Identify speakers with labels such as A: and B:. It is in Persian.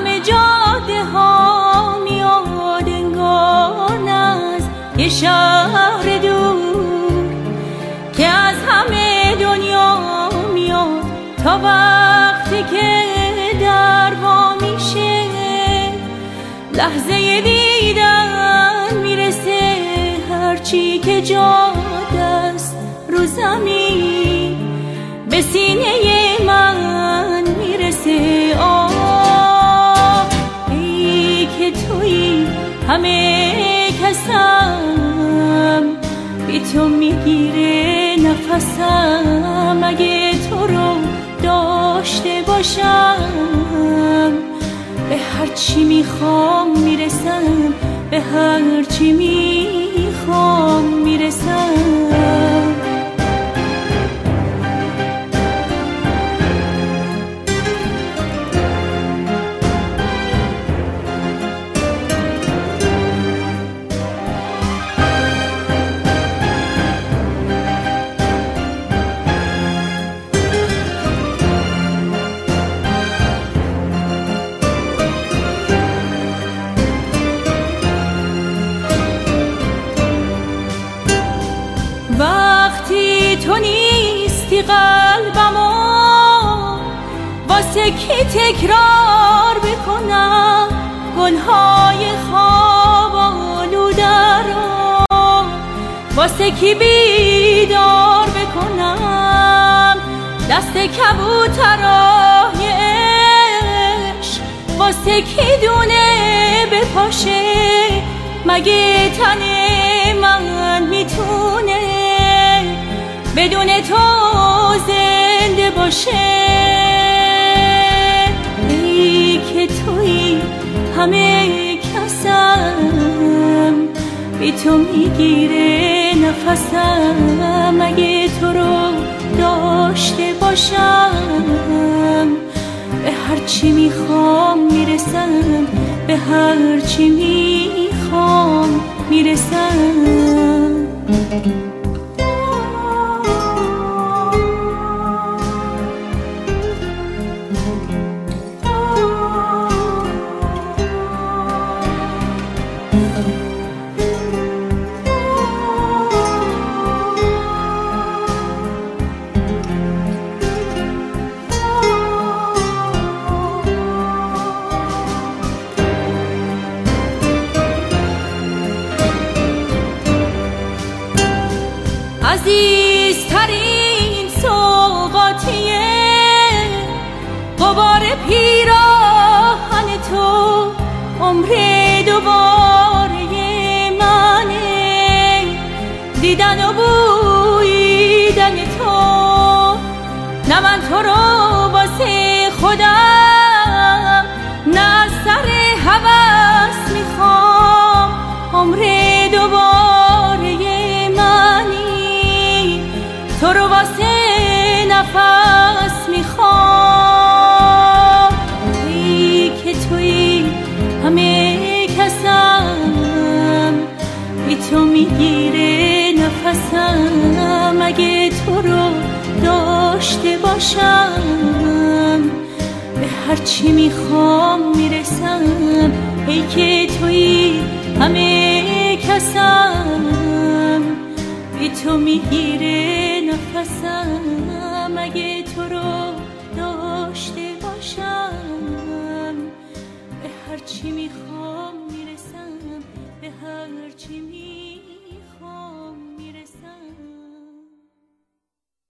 A: همه جاده ها میاد انگار از یه شهر دور که از همه دنیا میاد تا وقتی که در وا میشه لحظه دیدن میرسه هرچی که جاده است رو زمین به سینه من میرسه. ای که تویی همه کسم بی تو میگیره نفسم اگه تو رو داشته باشم به هرچی میخوام میرسم به هرچی میخوام میرسم. وقتی تو نیستی قلبمو واسه کی تکرار بکنم گلهای خواب آلوده رو واسه کی بیدار بکنم دست کبوترای عشق واسه کی دونه بپاشه مگه تن من میتونه بدون تو زنده باشه. ای که تویی همه کسم بی تو میگیره نفسم اگه تو رو داشته باشم به هرچی میخوام میرسم به هرچی میخوام میرسم. عزیزترین سوغاتیه غبار پیراهن تو عمر دوباره منه دیدن و بویدن تو نه من تو رو واسه خودم نه از سر هوس میخوام عمر دوباره تو رو واسه نفس میخوام. ای که تویی همه کسم بی تو میگیره نفسم اگه تو رو داشته باشم به هرچی میخوام میرسم. ای که تویی همه کسم بی تو میگیره نفسم اگه تو رو داشته باشم به هرچی میخوام میرسم به هرچی